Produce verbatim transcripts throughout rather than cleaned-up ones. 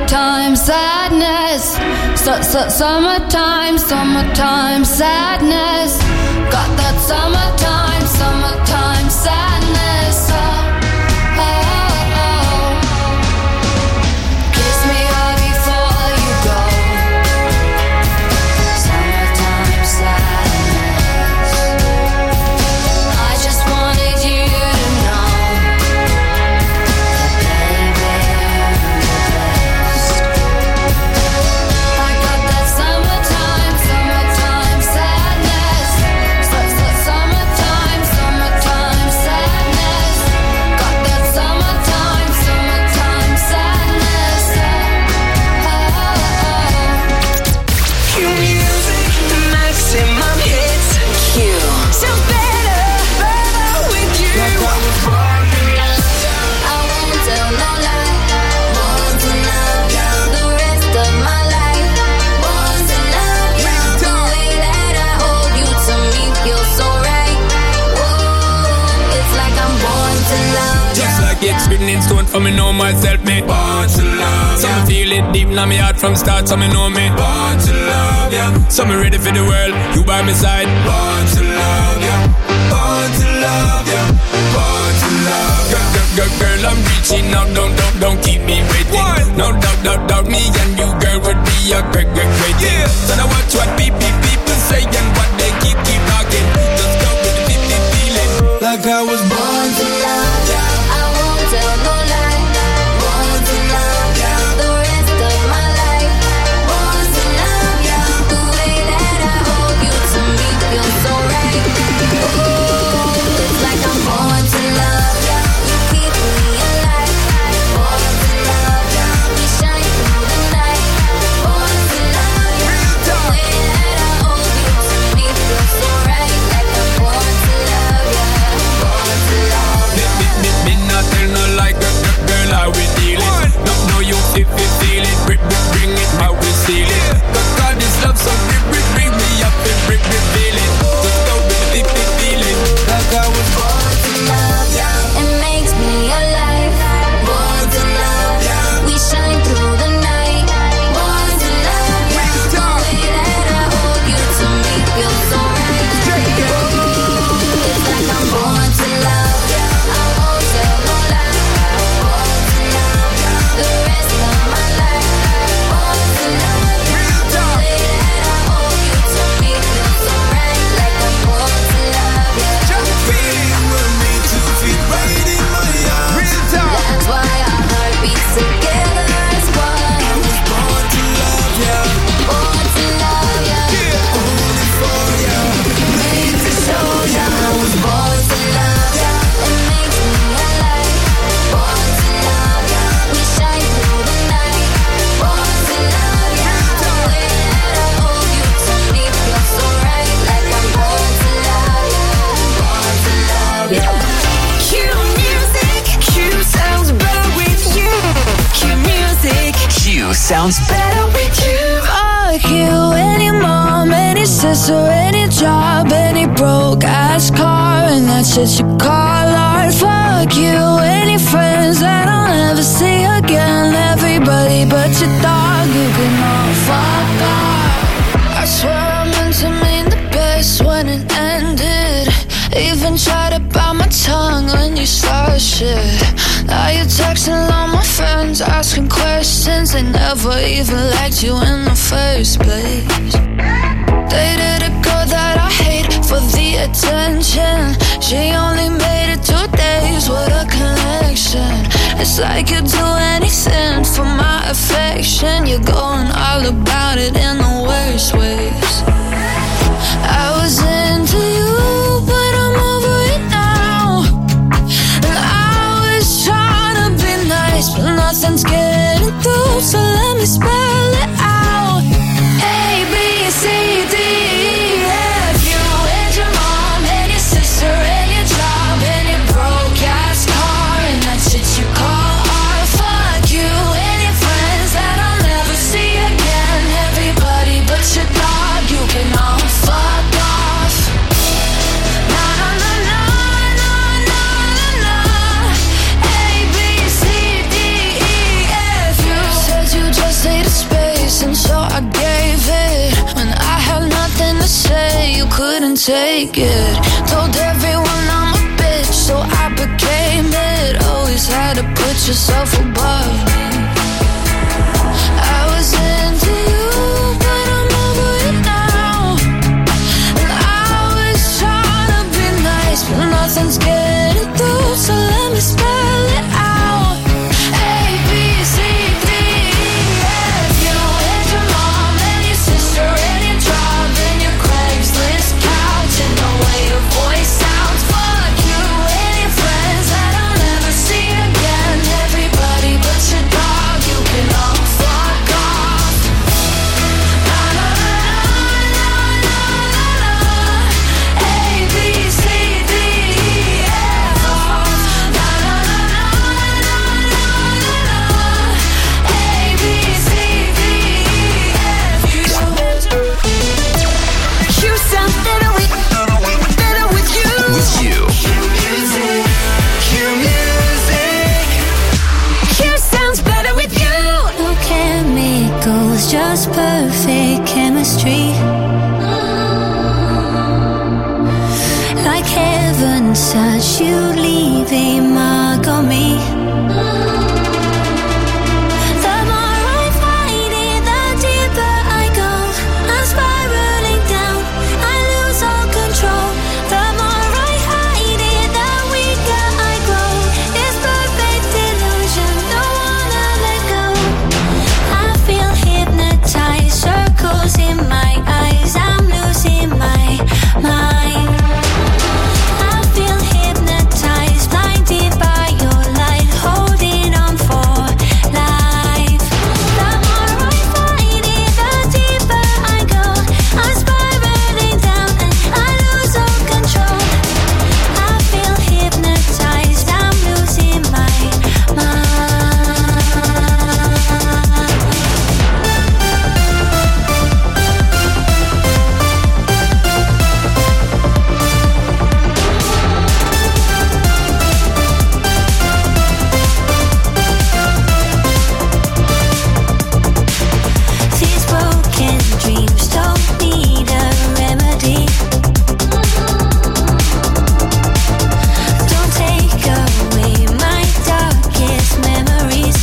summertime sadness. Summertime, summertime sadness. Got that summertime, summertime sadness. Oh, oh, oh. Kiss me hard before you go. Summertime sadness. I just wanted you to know that, baby, you're the best. I got that summertime, summertime sadness. Summertime, summertime sadness. Got that summertime, summertime sadness. Oh, oh, oh. Q music, maximum hits. Q sounds better, better with you. I won't tell no lie. Want to love you the rest of my life. Want to love you the way that I hold you to me feels so right. Whoa, it's like I'm born to love you. Just like it's written in stone for me know myself, me born to love ya. So me feel it deep in my heart from start, so me know me born to love ya. So me ready for the world, you by my side. Born to love ya, born to love ya, born to love ya. Girl, girl, girl, girl, I'm reaching out, don't, don't, don't keep me waiting. What? No doubt, doubt, doubt, me and you, girl, would be a great, great, great thing. Yeah. So now watch what people, people say and what they keep, keep talking. Just go with the deep, deep feeling. Like I was born to love ya. I won't tell no lie. Want to love you the rest of my life. Want to love you the way that I hold you to me feels so right. Ooh, it's like I'm born to love you. You keep me alive. Born to love you. We shine through the night. Born to love you the way that I hold you to me feels so right. Like I'm born to love you. Born to love you. Me, me, me not tell no like girl, girl, girl, how we dealing. No, no, you if you feel it, bring, bring, bring it, how we seal it. Cause God is love, so bring, bring, bring me up and bring, bring, feel it. Just go with the deep, deep feeling. Like I was born to love ya. It makes me alive. Born to love you. We shine through the night. Born to love you. The way that I hold you to me feels so right. Ooh, it's like I'm born to love you. I won't tell no lie. Born to love you the rest of my life. Born to love you. The way that I hold you to me feels so right. Like I'm born to love you. Feeling with me to feel right in my arms. That's why our heart beats together as one. I was born to love ya. Born to love ya. Only for ya. Made to show ya. I was born to love ya. It makes me alive. Born to love ya. We shine through the night. Born to love ya. The way that I hold you to me feels so right. Like I'm born to love ya. Born to love ya. Q music, Q sounds better with you. Q music, Q sounds better with you. Fuck you, any mom, any sister, any job, any broke ass car, and that shit you call art. Fuck you, any friends that I'll never see again. Everybody but your dog, you can all fuck off. I swear I meant to mean the best when it ended. Even tried to bite my tongue when you started shit. Now you're texting all my friends, asking questions. They never even liked you in the first place. Dated a girl that I hate for the attention. She only made it two days, what a connection. It's like you'd do anything for my affection. You're going all about it in the worst ways. I was into you, but I'm over it now. And I was trying to be nice, but nothing's getting through. So let me spell it out. A, B, C, D, E, F. You and your mom and your sister and your job and your broke ass car and that shit you call art. Fuck you and your friends that I'll never see again. Everybody but your dog. couldn't take it. Told everyone I'm a bitch, so I became it. Always had to put yourself above me. I was into you, but I'm over it now. And I was trying to be nice, but nothing's getting through, so let me spell it out. A, B, C, D, E, F. You and your mom and your sister and your job and your Craigslist couch and the way your voice sounds. Fuck you and your friends that I'll never see again. Everybody but your dog, you can all fuck off. La la la la la la la. A, B, C, D, E, F. La la la la la la la la. A, B, C, D, E, F. You sound better with, better with you. With you. Cue music, cue music. You sounds better with you. No chemicals, just perfect chemistry. Like heaven such, you leave a mark on me. The more I fight it, the deeper I go. I'm spiraling down, I lose all control. The more I hide it, the weaker I grow. It's perfect illusion, don't wanna let go. I feel hypnotized, circles in my eyes, I'm losing my mind. I feel hypnotized, blinded by your light, holding on for life. The more I fight it, the deeper I go. I'm spiraling down and I lose all control. I feel hypnotized, I'm losing my mind. These broken dreams don't need a remedy. Don't take away my darkest memories.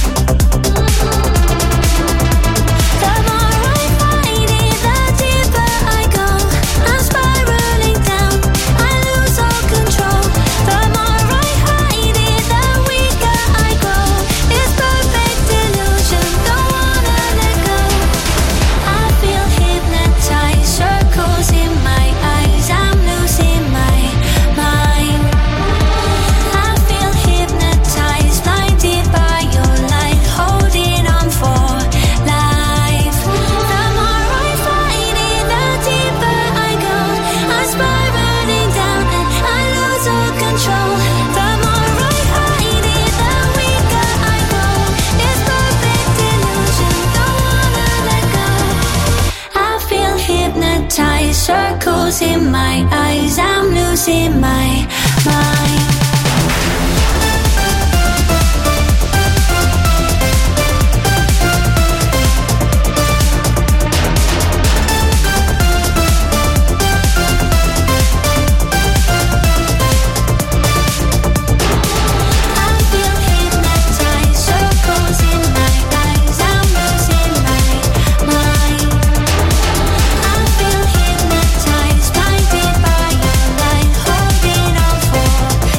The more I fight it, the deeper I go. I'm spiraling down, I lose all control. The more I hide it, the weaker I grow. It's perfect illusion, don't wanna let go. I feel hypnotized, circles in my eyes, I'm losing my mind. I feel hypnotized, blinded by your light, holding on for life. The more I fight it, the deeper I go. I'm spiraling down and I lose all control. The more I hide it, the weaker I grow. It's perfect illusion, don't wanna let go. I feel hypnotized, circles in my eyes, I'm losing my mind. I feel hypnotized, circles in my eyes, I'm losing my mind. I feel hypnotized, blinded by your light, holding on for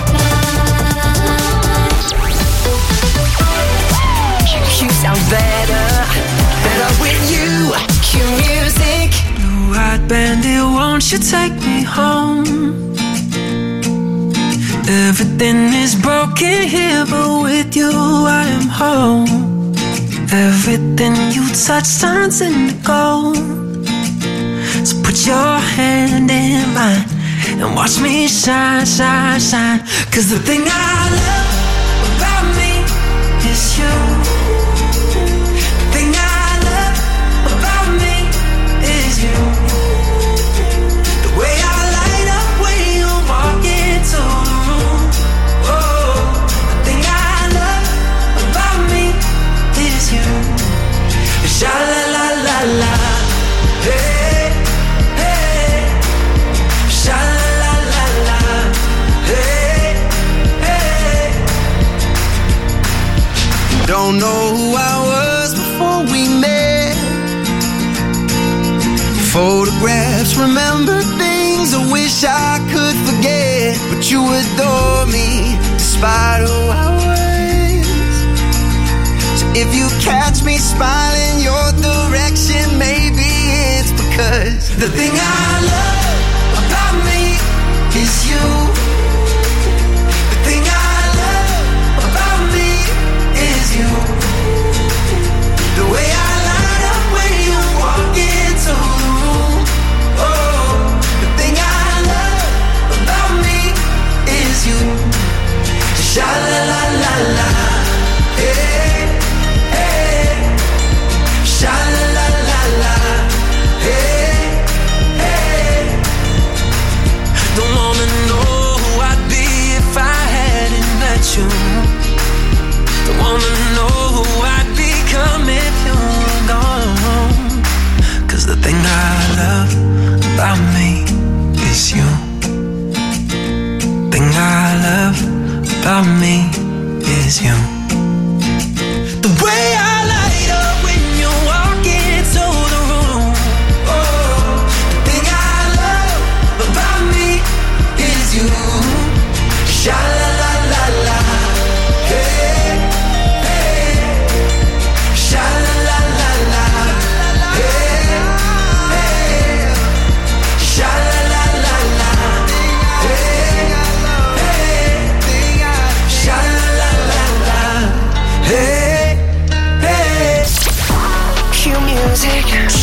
life. You sound better, better with you. Cue music. Blue-eyed bandit, won't you take me home? Everything is broken here, but with you I am home. Everything you touch turns into gold. So put your hand in mine and watch me shine, shine, shine. Cause the thing I love about me is you. The thing I love about me is you. The way I light up when you walk into the room. Oh, the thing I love about me is you. Sha la la la la. Hey, hey. don't know who I was before we met. Photographs, remember things I wish I could forget. But you adore me despite who I was. So if you catch me smiling your direction, maybe it's because the thing I love about me is you. The thing I love about me is you. The way I light up when you walk into the room. Oh, the thing I love about me is you. Sha la la la la, hey, hey. Sha la la la la, hey, hey. Don't wanna know who I'd be if I hadn't met you. Don't wanna know who I'd become if you were gone. 'Cause the thing I love about me is you. Thing I love about me is you. The way I light up when you walk into the room. Oh, the thing I love about me is you. Sha la la la la, hey, hey. Sha la la la la, hey, hey. Sha la la la la, hey, hey. Sha la la la la, hey, hey. Q music. Q.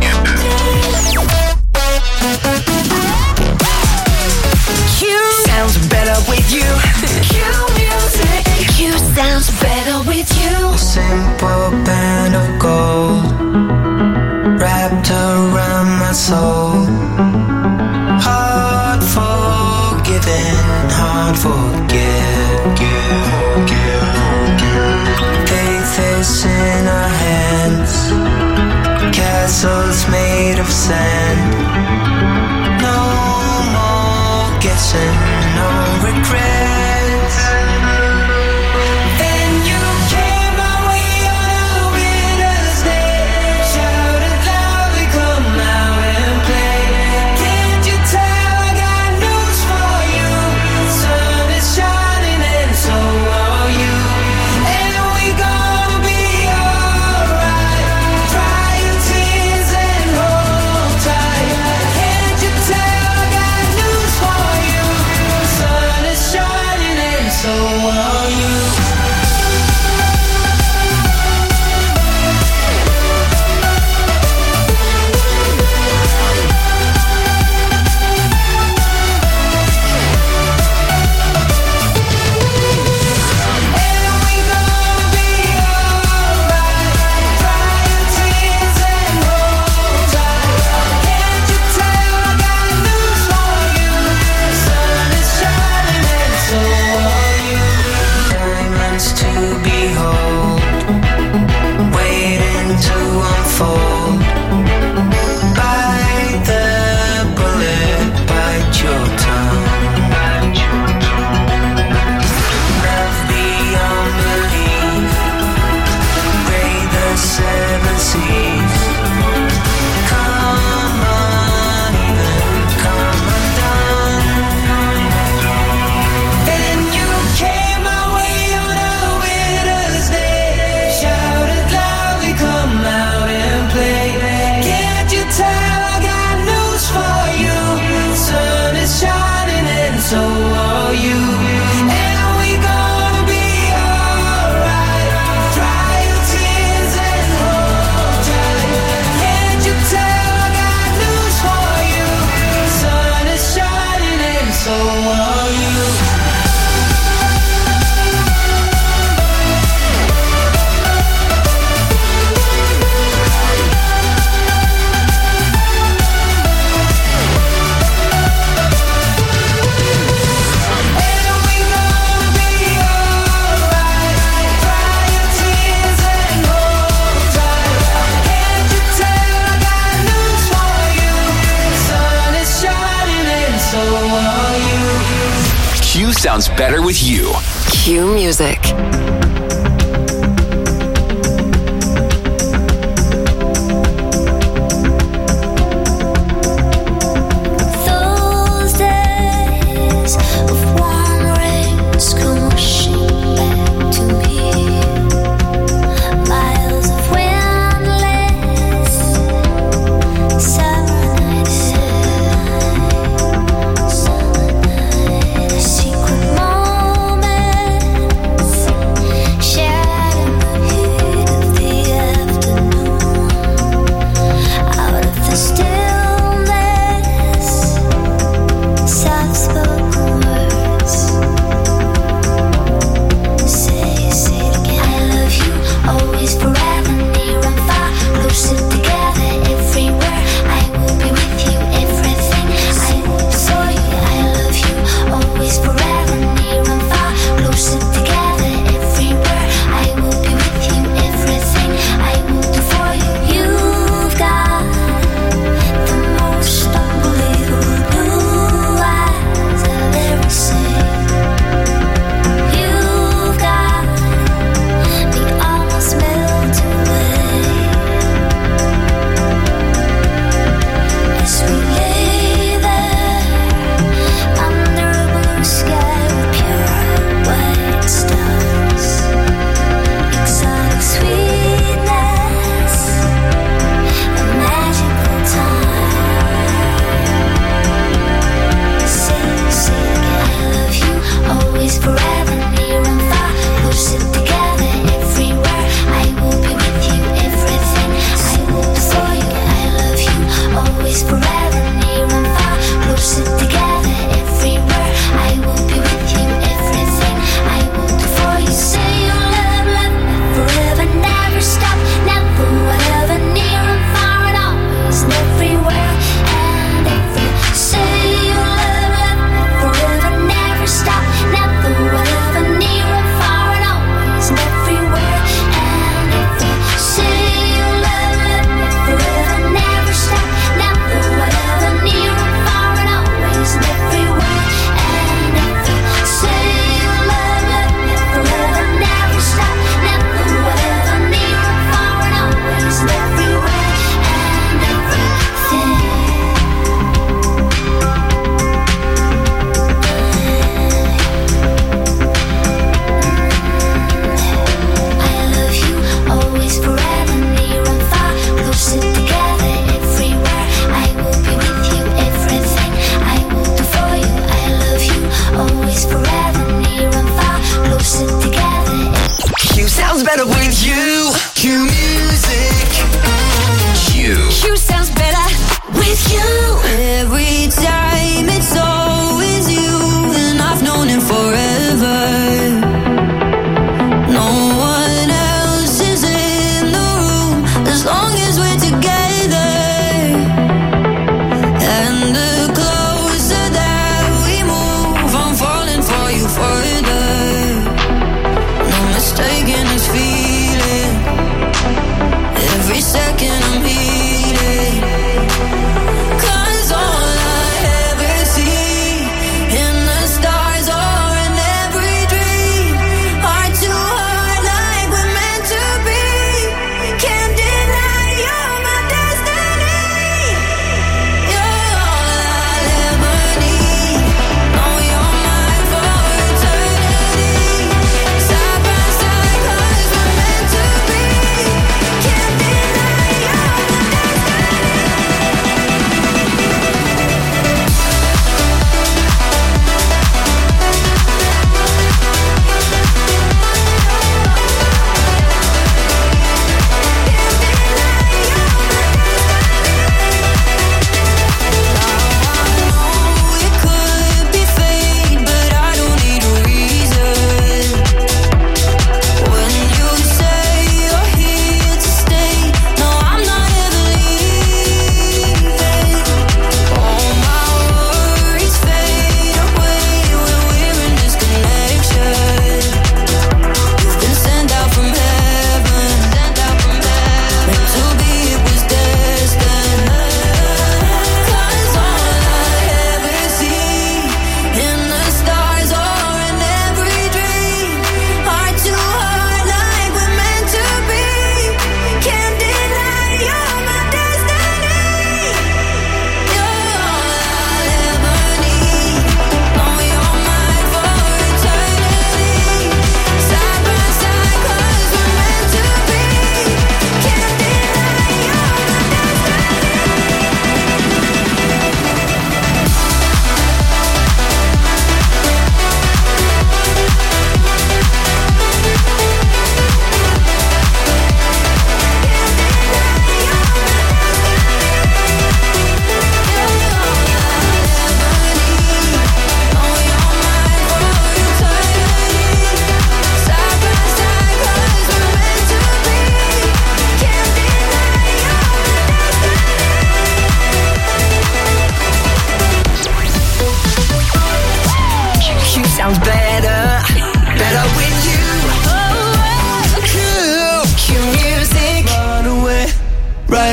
Q sounds better with you. Q music. Q sounds better with you. A simple band of gold wrapped around my soul. Hard forgiven, hard forget. Faith is in our hands. Castles made of sand. No more guessing, no regrets. Then you came my way on a winter's day. Shouted loudly, come out and play. Can't you tell I got news for you? Sun is shining and so are you. And we gonna be alright. Dry your tears and hold tight. Can't you tell I got news for you? Sun is shining and so are you. Sounds better with you. Q music.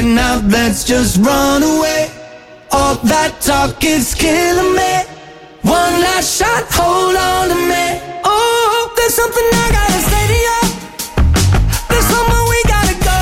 Right now, let's just run away. All that talk is killing me. One last shot, hold on to me. Oh, there's something I gotta say to you. There's somewhere we gotta go.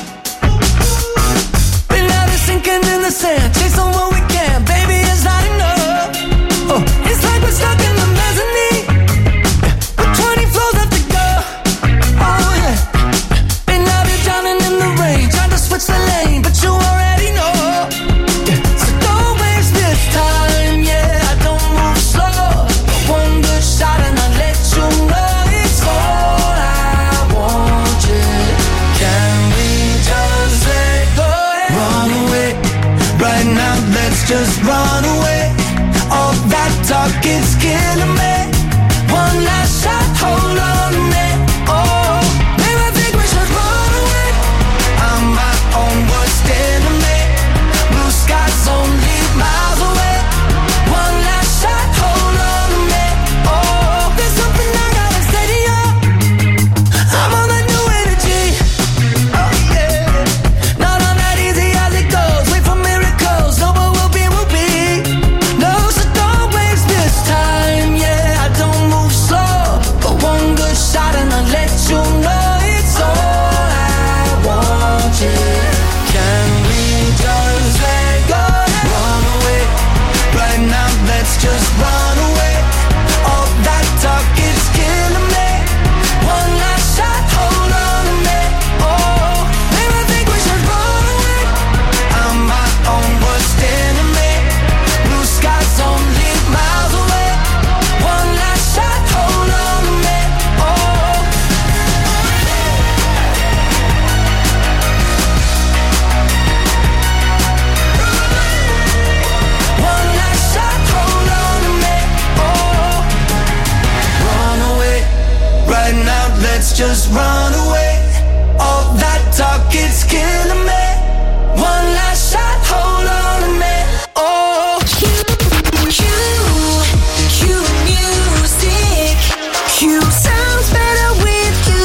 Been out there sinking in the sand, chasing what we can. Baby, it's not enough. Oh, it's like we're stuck in the mezzanine with twenty floors left to go. Oh yeah. Been out here drowning in the rain, trying to switch the lane, but you already know. So don't waste this time, yeah. I don't move slow. One good shot and I'll let you know it's all I want. Yeah. Can we just let go? Run away. Right now, let's just run away. All that talk is killing me. One last shot, hold on to me. Oh, maybe I think we should run away. I'm my own worst enemy. Blue skies only miles away. One last shot, hold on to me. Oh, there's something I gotta say to you. I'm on that new energy. Oh yeah. Not on that easy as it goes. Wait for miracles. No, what will be, will be. No, so don't waste this time. Yeah, I don't move slow. But one good shot and I'll let you know it's all I want. Yeah. Can we just let go? Run away. Right now, let's just run away. All that talk is killing me. One last shot, hold on to me. Oh, maybe I think we should run away. I'm my own worst enemy. Blue skies only miles away. One last shot, hold on to me. Oh. One last shot, hold on to me. Oh, run away. Right now, let's just run away. All that talk is killing me. One last shot, hold on to me. Oh, Q, Q music. Q sounds better with you.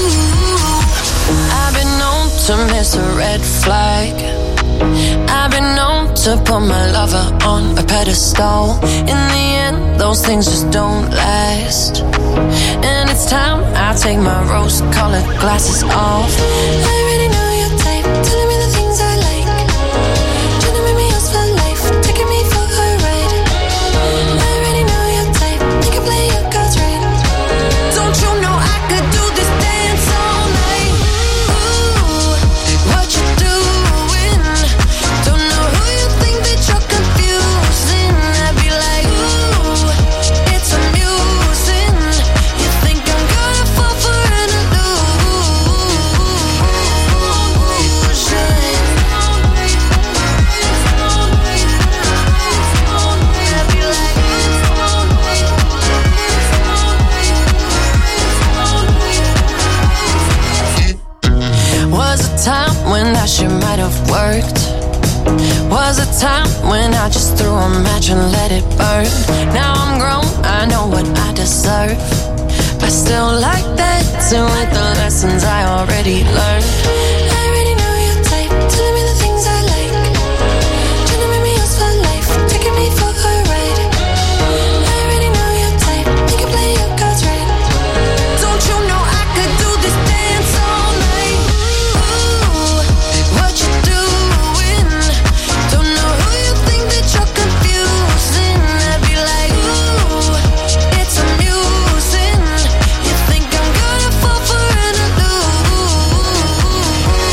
I've been known to miss a red flag. I've been known to put my lover on a pedestal. In the end, those things just don't last. And it's time I take my rose-colored glasses off. I already know your type, telling me the things I like. Trying to make me yours for life, taking me for a ride. I already know your type, you can play your cards right. Don't you know I could do this dance all night? Ooh, what you doing? Don't know who you think that you're confusing. I'd be like, ooh, it's amusing. You think I'm gonna fall for an Was a time when that shit might have worked. Was a time when I just threw a match and let it burn. Now I'm grown, I know what I deserve. I still like dancing with the lessons I already learned. I already know your type, telling me the things I like. Trying to make me yours for life, taking me for a ride. I already know your type, you can play your cards right. Don't you know I could do this dance all night? Ooh, what you doing? Don't know who you think that you're confusing. I'd be like, ooh, it's amusing. You think I'm gonna fall for an illusion?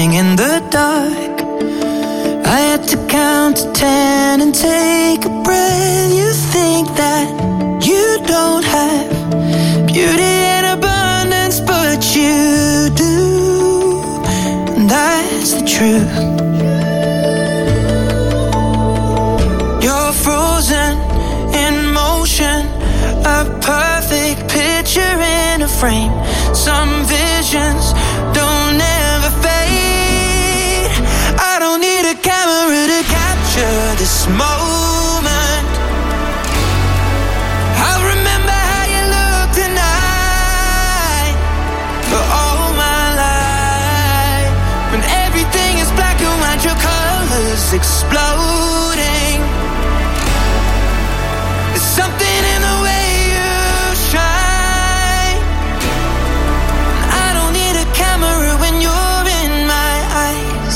walking in the dark. I had to count to ten and take a breath. You think that you don't have beauty in abundance, but you do, and that's the truth. You're frozen in motion, a perfect picture in a frame. Some visions don't ever fade. I don't need a camera to capture this moment. I'll remember how you look tonight for all my life. When everything is black and white, your colors exploding. There's something in the way you shine. I don't need a camera when you're in my eyes.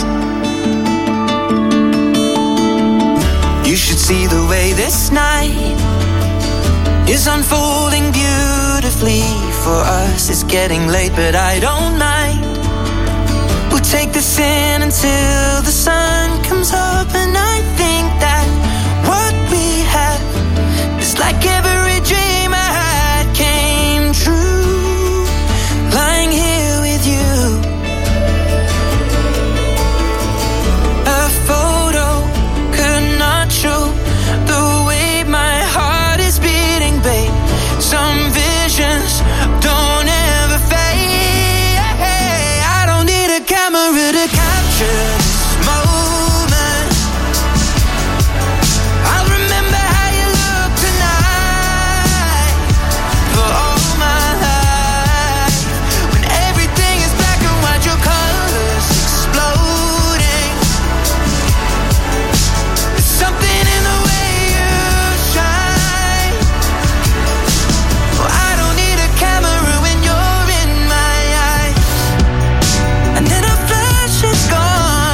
You should see the way this night is unfolding beautifully for us. It's getting late, but I don't mind. We'll take this in until the sun comes up, and I think that what we have is like every dream I had came true. Lying here with you, a photo could not show the way my heart is beating, babe. Some visions don't ever fade. I don't need a camera to capture this moment. I'll remember how you look tonight for all my life. When everything is black and white, your colors exploding. There's something in the way you shine. Well, I don't need a camera when you're in my eyes. And then a flash is gone.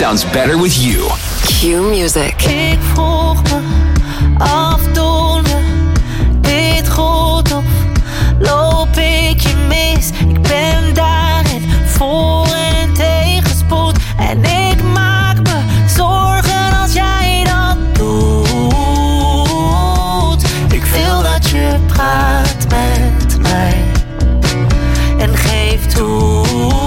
sounds better with you. Q Music. Ik vroeg me af, doen we dit goed of loop ik je mis? Ik ben daarin voor en tegenspoed en ik maak me zorgen als jij dat doet. Ik wil dat je praat met mij en geef toe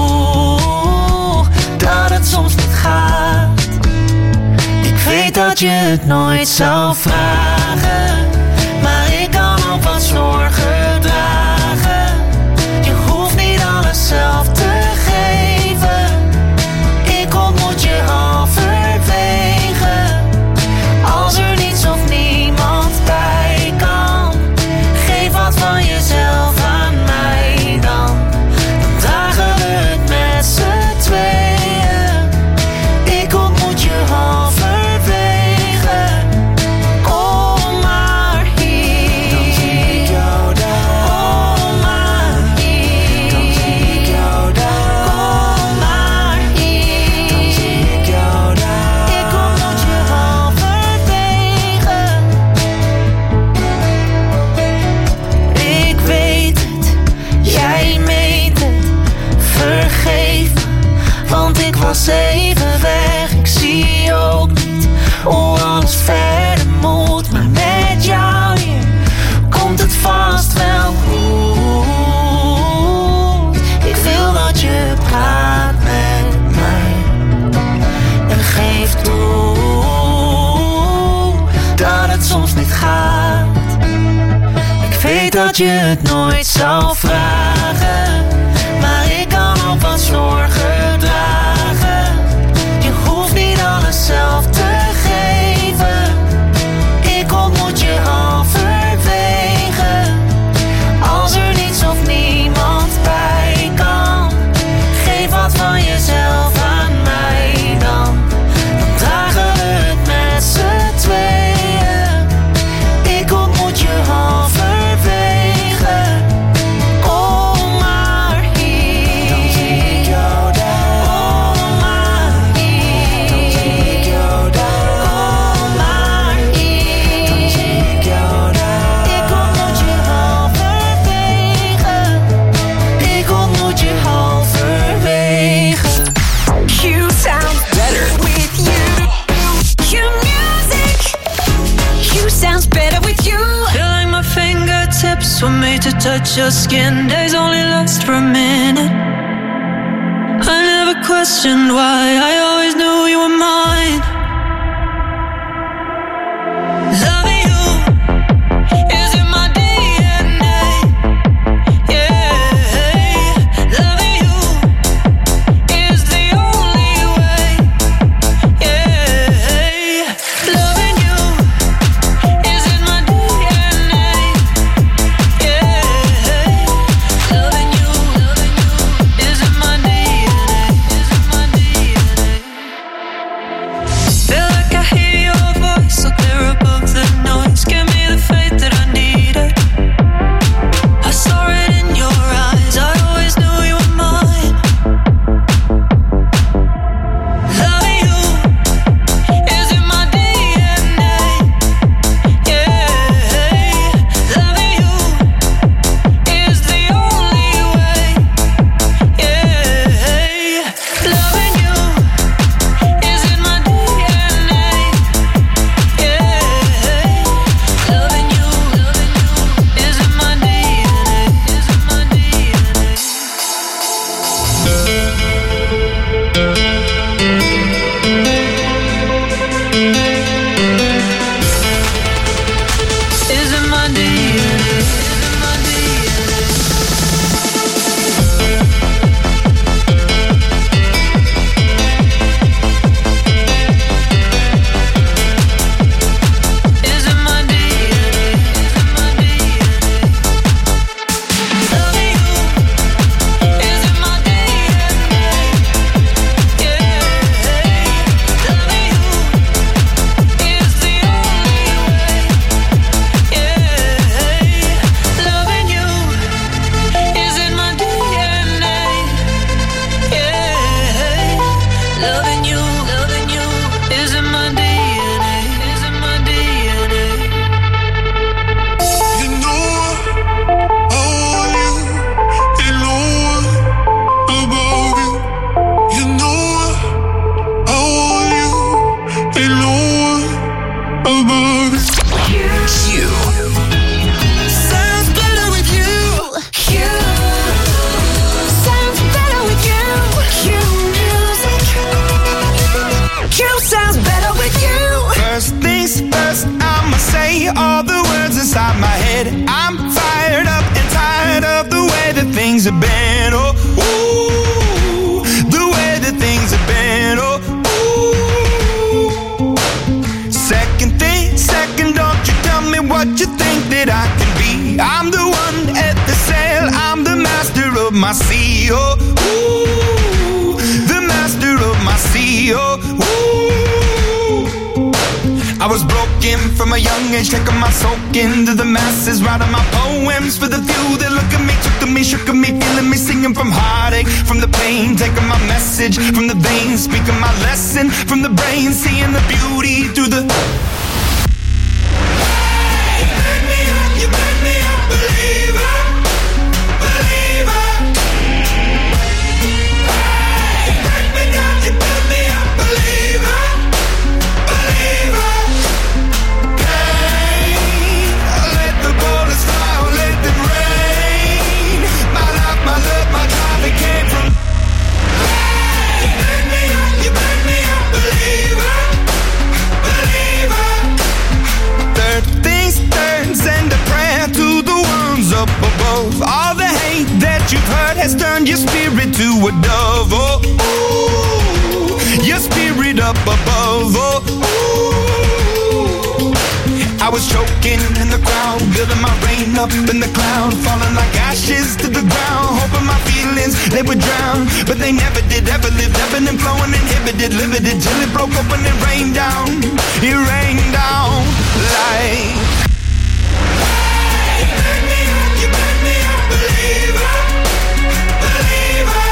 dat het soms niet gaat. Ik weet dat je het nooit zou vragen, maar ik kan ook wat zorgen dragen. Je hoeft niet alles zelf te geven. Ik ontmoet je halverwege. Als er niets of niemand bij kan, geef wat van jezelf aan mij dan. Dan dragen we het met z'n tweeën. Ik ontmoet je halverwege. Kom maar hier. Dan zie ik jou daar. Kom maar hier. Dan zie ik jou daar. Kom maar hier. Dan zie ik jou daar. Ik ontmoet je halverwege. Ik weet het, jij meent het. Vergeef me, want ik was even weg. Ik zie ook niet hoe alles verder moet, maar met jou hier komt het vast wel goed. Ik wil dat je praat met mij en geef toe dat het soms niet gaat. Ik weet dat je het nooit zou vragen, maar ik kan ook wat zorgen dragen. Je hoeft niet alles zelf te geven. Ik ontmoet je halverwege. Als er niets of niemand bij kan, geef wat van jezelf aan mij dan. Dan dragen we het met z'n tweeën. Ik ontmoet je halverwege. Kom maar hier. Dan zie ik jou daar. Kom maar hier. Dan zie ik jou daar. Kom maar hier. Dan zie ik jou daar. Ik ontmoet je halverwege. Ik ontmoet je halverwege. Q sounds better with you. Q Music. Q sounds better with you. Feel like my fingertips were made to touch your skin. Days only last for a minute. I never questioned why. I always knew you were mine. Loving you is in my D N A. Yeah, loving you is the only way. Yeah, loving you is in my D N A. Yeah, loving you, loving you is in my D N A. Is in my D N A. have been. Oh, ooh, the way that things have been. Oh, ooh. Second thing, second, don't you tell me what you think that I can be. I'm the one at the sail, I'm the master of my sea. Oh, ooh, the master of my sea. Oh, ooh. I was broken from a young age, taking my soak into the masses, writing my poems for the few that look at me, took to me, shook at me, feeling me, singing from heartache, from the pain, taking my message from the veins, speaking my lesson from the brain, seeing the beauty through the. Hey, you make me up, you make me up, believer, believer. Hey, you break me down, you build me up, believer, believer. Up above, all the hate that you've heard has turned your spirit to a dove. Oh, ooh, your spirit up above. Oh, ooh. I was choking in the crowd, building my rain up in the cloud, falling like ashes to the ground, hoping my feelings they would drown, but they never did. Ever lived, ebbing and flowing, inhibited, limited, till it broke open and rained down. It rained down like. Believer, believer.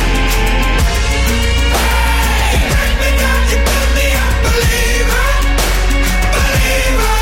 Hey, you break me down, you build me up, believer, believer.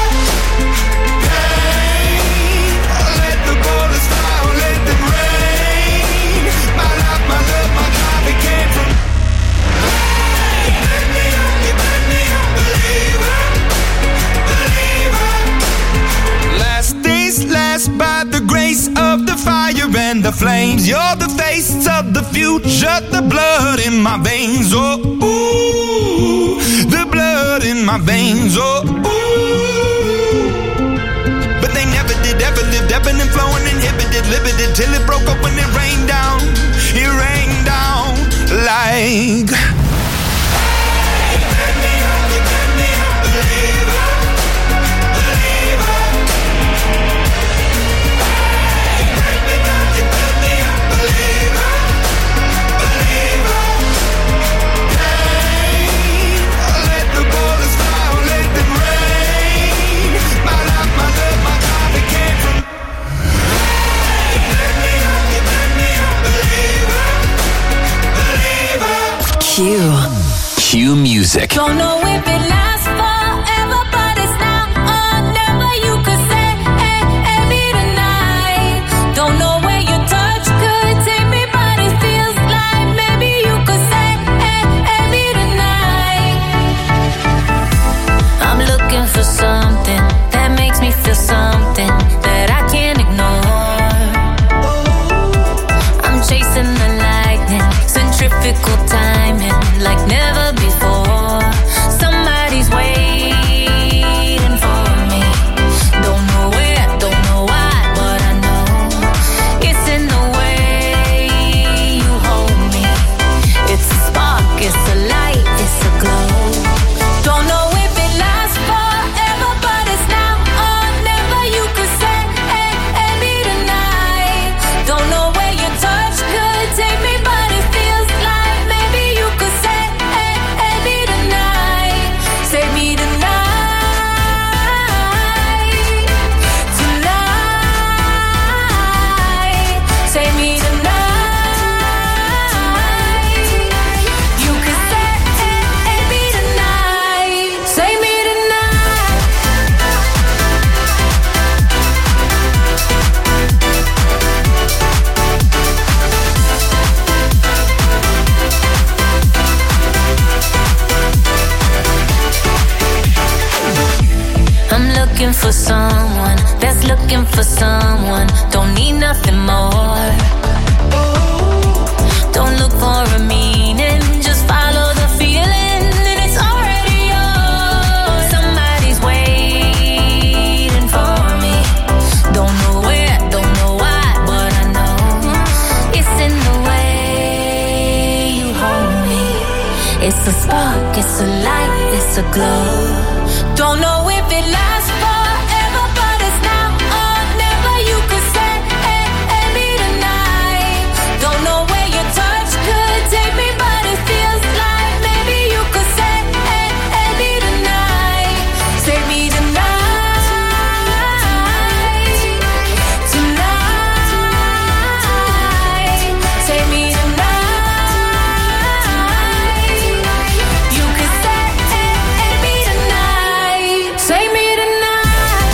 Hey, let the borders fly, let them rain. My life, my love, my drive, it came from. Hey, you break me up, you build me up, believer, believer. Last days last by the grace of the fire and the flames. You're the face of the future, the blood in my veins. Oh, ooh, the blood in my veins. Oh, ooh. But they never did, ever lived, ebbing and flowing, inhibited, limited, till it broke open and rained down. It rained down like. Hey, you turn me up, you turn me up, believer, believer. Q. Q Music. Don't know if it lasts forever, but it's now or never. You could say, hey, hey, me tonight. Don't know where your touch could take me, but it feels like maybe you could say, hey, hey, me tonight. I'm looking for something that makes me feel something that I can't ignore. I'm chasing the lightning, centrifugal timing like never before. Somebody's waiting. afterglow. Don't know if it lasts forever, but it's now or never. You could say, hey, hey, me tonight. Don't know where your touch could take me, but it feels like maybe you could say, hey, hey, me tonight. Say me tonight. Tonight. Say me tonight. You could say, hey, hey, me tonight. Say me tonight.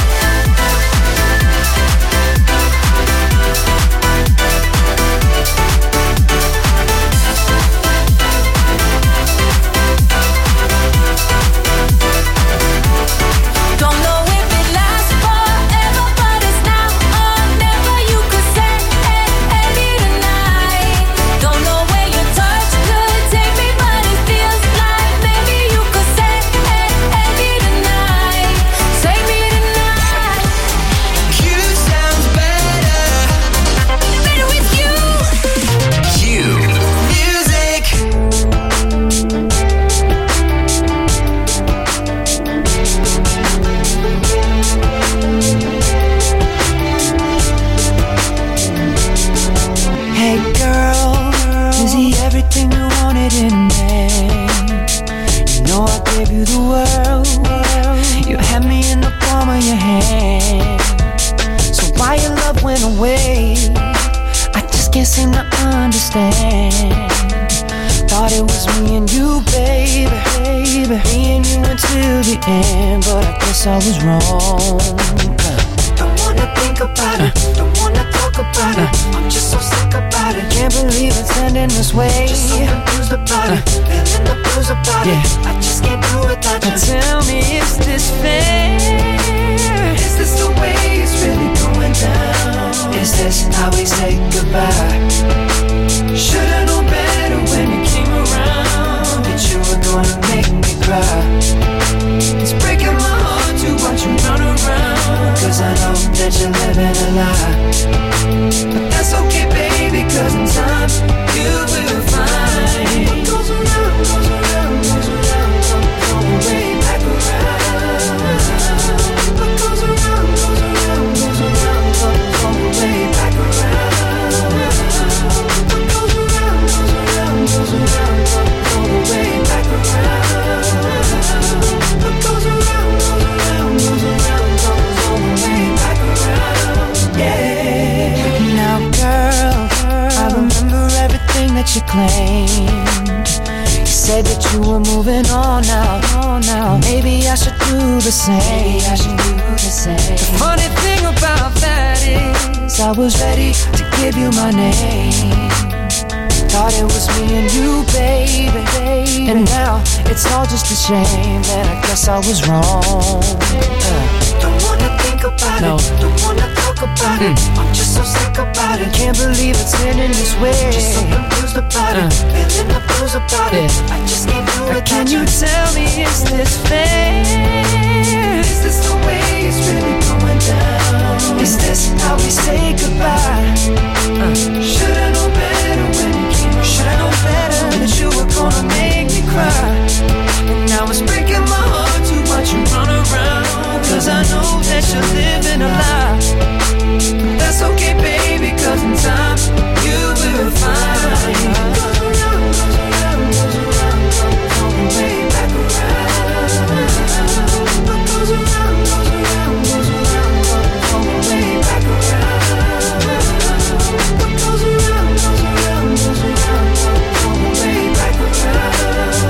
Don't know if it lasts forever, but it's now or never. You could say, hey, hey, me tonight. Don't know where your touch could take me, but it feels like maybe you could say, hey, hey, me tonight. Say me tonight. Q sounds better. Better with you. Q Music. Hey girl, is he everything you wanted in me? You know I gave you the world. You had me in the palm of your hand. So why your love went away? I just can't seem to understand. Thought it was me and you, baby, baby. Me and you until the end, but I guess I was wrong. Don't wanna think about it, don't wanna talk about it. I'm just so sick about it. Can't believe it's ending this way. Just so confused about it, feeling the blues about it. I just can't do without you. Tell me, is this fair? Is this the way it's really going down? Is this how we say goodbye? Should've known better when you came around that you were gonna make me cry. It's breaking my heart to watch you run around, cause I know that you're living a lie. But that's okay, baby, cause in time you will find what goes around, goes around, goes around, comes all the way back around. What goes around, goes around, goes around, comes all the way back around. What goes around, goes around, goes around, comes all the way back around. What goes around, goes around, goes around, comes all the way back around. Yeah. Now, girl, I remember everything that you claimed. You said that you were moving on now. On now. Maybe I should do the same. Maybe I should do the same. The funny thing about that is I was ready to give you my name. Thought it was me and you, baby, baby. And now it's all just a shame that I guess I was wrong. Uh. Don't wanna think about no. it, don't wanna talk about mm. it. I'm just so sick about it. Can't believe it's ending this way. Just so confused about uh. it, feeling the blues about yeah. it. I just can't do it. Can you tell me, is this fair? Is this the way it's really going down? Is this how we say goodbye? Uh. Should've known better when you came. Should've known better that you were gonna make me cry. And now it's breaking my heart to watch you run around, cause I know that you're living a lie. But that's okay, baby, cause in time you will find what goes around, goes around, goes around, comes all the way back around. What goes around, goes around, goes around, comes all the way back around. What goes around, goes around, goes around, comes all the way back around.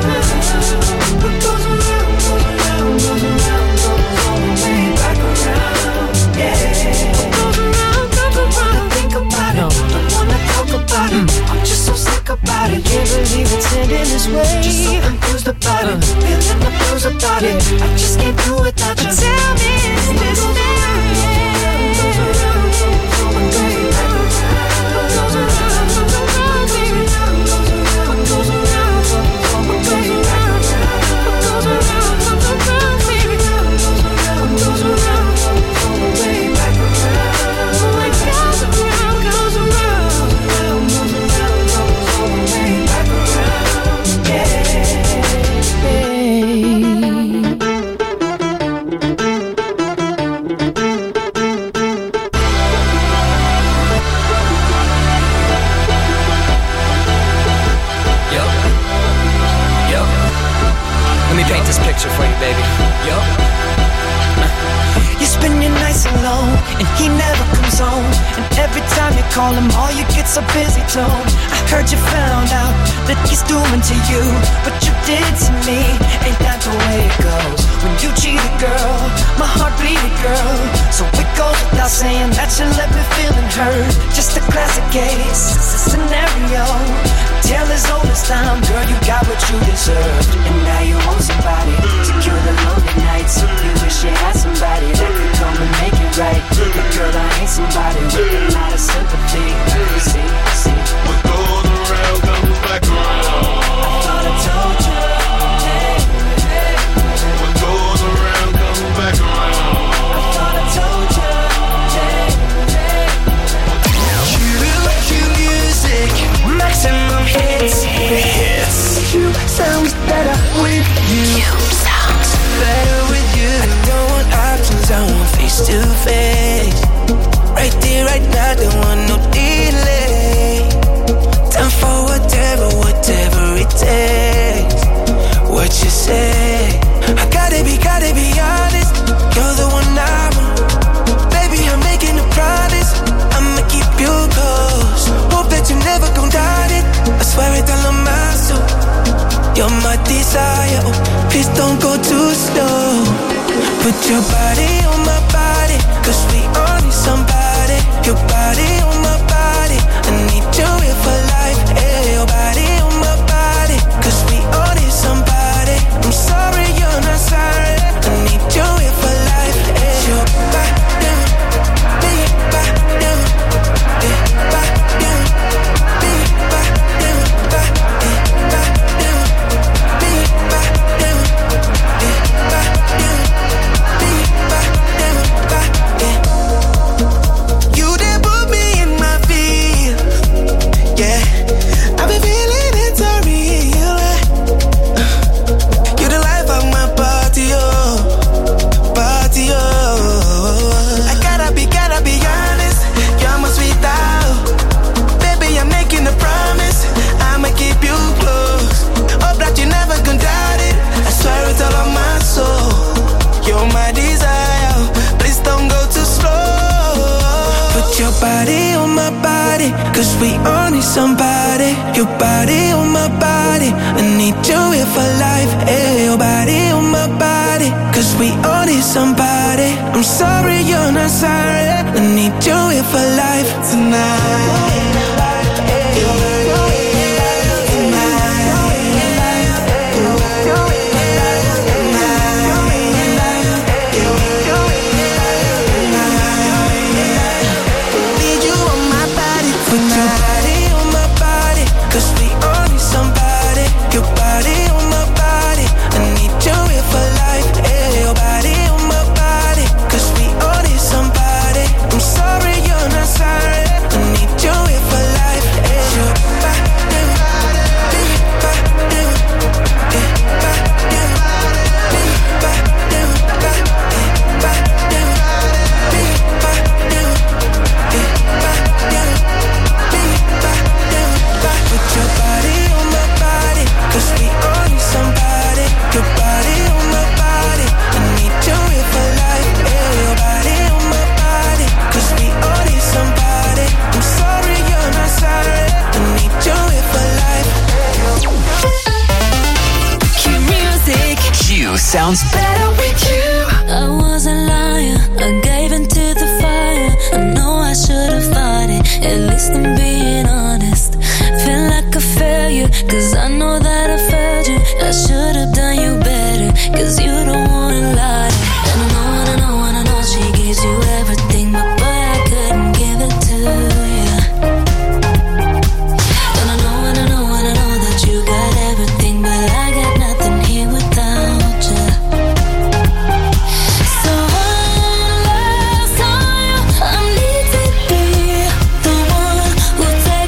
What goes around, goes around, goes around, comes all the way back around. Yeah. What goes around, comes around. Think about it, don't wanna talk about it. I'm just so sick about it. Can't believe it's ending this way. Just so confused about it, feeling the blues about it. I just can't do without you. Tell me, is this fair? Goes around, comes all the way back around. What goes around, comes around, baby. What goes around, comes all the way back around. What goes around, comes around, baby. What goes around, comes all the way back around. What goes around, goes around, goes around, goes around, comes all the way back around. Yeah. this picture for you, baby. Yo. You spend your nights alone, and he never comes home. And every time you call him, all you get's a busy tone. I heard you found out that he's doing to you what you did to me. Ain't that the way it goes? When you cheat a girl, my heart bleeded, girl. So it goes without saying that you left me feeling hurt. Just a classic case, it's a scenario. Tale as old as time, girl, you got what you deserved. And now you want somebody to cure the lonely nights. You wish you had somebody that could come and make it right. But girl, I ain't somebody with a lot of sympathy. See, see. What goes around comes back around. I thought I told you. Hey, hey. What goes around comes back around. I thought I told you. Hey, hey. Q, Q music, maximum hits. Hits. Q sounds better with you. Q sounds better with you. I don't want options, I want face to face. Right there, right now, don't want no delay. Time for whatever, whatever it takes. What you say? I gotta be, gotta be honest. You're the one I want. Baby, I'm making a promise. I'ma keep you close. Hope that you never gon' doubt it. I swear it all on my soul. You're my desire. Oh, please don't go too slow. Put your body on my body, cause we all need somebody. Your body on my body, I need you here for life. Hey, your body on my body, cause we all need somebody. I'm sorry you're not sorry, I need you here for life. Hey, your body, big body, big body, big body, big body, big body. You did put me in my feet, yeah. I've been feeling it so real. You're the life of my party, oh, party, oh. I gotta be, gotta be honest. You're my sweet out, baby. I'm making a promise. I'ma keep you close. Hope that you never gon' doubt it. I swear it's all on my soul. You're my desire. Please don't go too slow. Put your body on my body, cause we all need somebody. Your body on my body, I need you here for life. Hey, your body on my body, cause we all need somebody. I'm sorry you're not sorry, I need you here for life tonight. Sounds better with you. I wasn't lying, I gave into the fire. I know I should've fought it, at least I'm being honest. Feel like a failure, cause I know that I failed you. I should've done you better, cause you don't wanna lie. And I know, and I know, and I know she gives you everything, but boy, I couldn't give it to you. And I know, and I know, and I know that you got everything, but I got nothing here without you. So unless I, I need to be the one who takes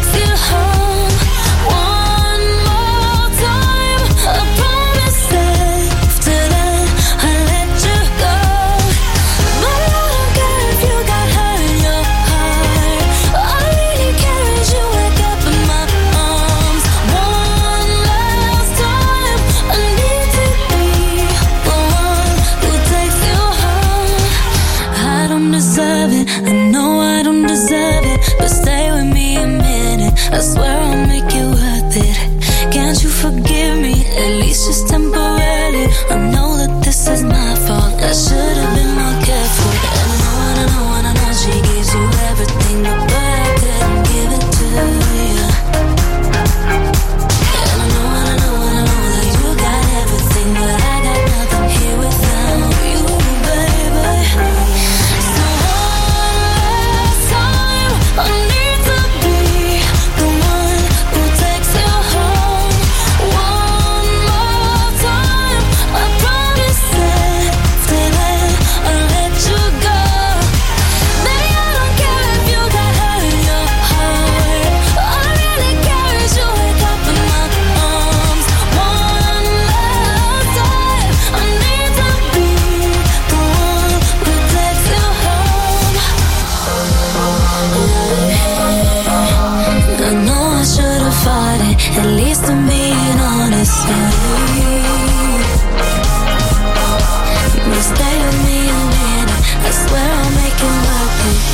You stay with me a minute, I swear I'll make it work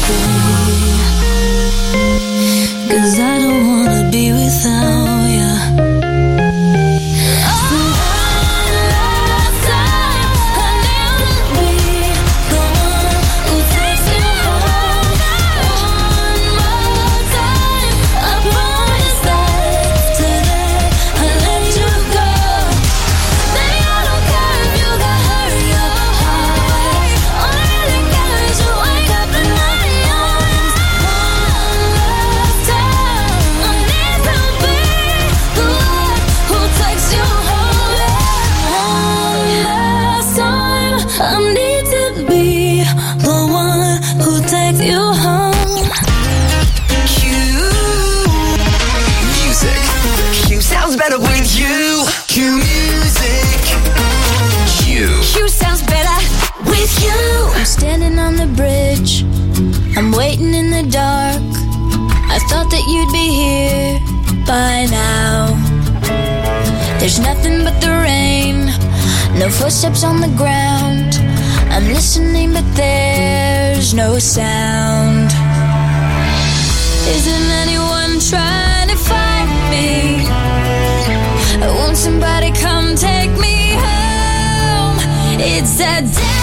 with you. 'Cause I don't wanna be without you. Better with you. Q music. Q. Q sounds better with you. I'm standing on the bridge, I'm waiting in the dark. I thought that you'd be here by now. There's nothing but the rain, no footsteps on the ground. I'm listening but there's no sound. Isn't anyone trying to find me? Won't somebody come take me home? It's a day